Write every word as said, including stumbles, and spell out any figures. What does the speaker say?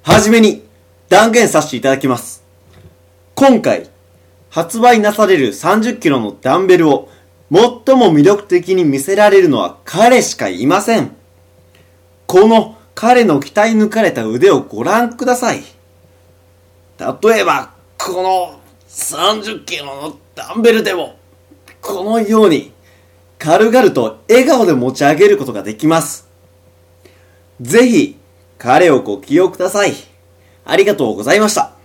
はじめに断言させていただきます。今回発売なされるさんじゅっキロのダンベルを最も魅力的に見せられるのは彼しかいません。この彼の鍛え抜かれた腕をご覧ください。例えばこのさんじゅっキロのダンベルでもこのように軽々と笑顔で持ち上げることができます。ぜひ彼をご起用ください。ありがとうございました。